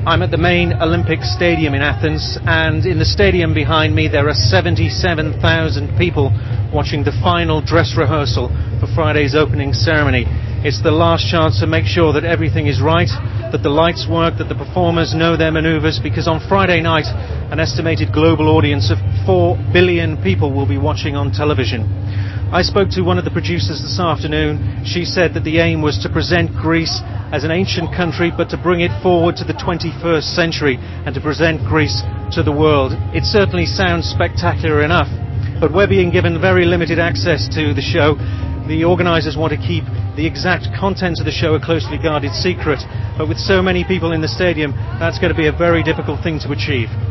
I'm at the main Olympic Stadium in Athens, and in the stadium behind me there are 77,000 people watching the final dress rehearsal for Friday's opening ceremony. It's the last chance to make sure that everything is right, that the lights work, that the performers know their manoeuvres, because on Friday night an estimated global audience of 4 billion people will be watching on television. I spoke to one of the producers this afternoon. She said that the aim was to present Greece as an ancient country, but to bring it forward to the 21st century and to present Greece to the world. It certainly sounds spectacular enough, but we're being given very limited access to the show. The organisers want to keep the exact contents of the show a closely guarded secret, but with so many people in the stadium, that's going to be a very difficult thing to achieve.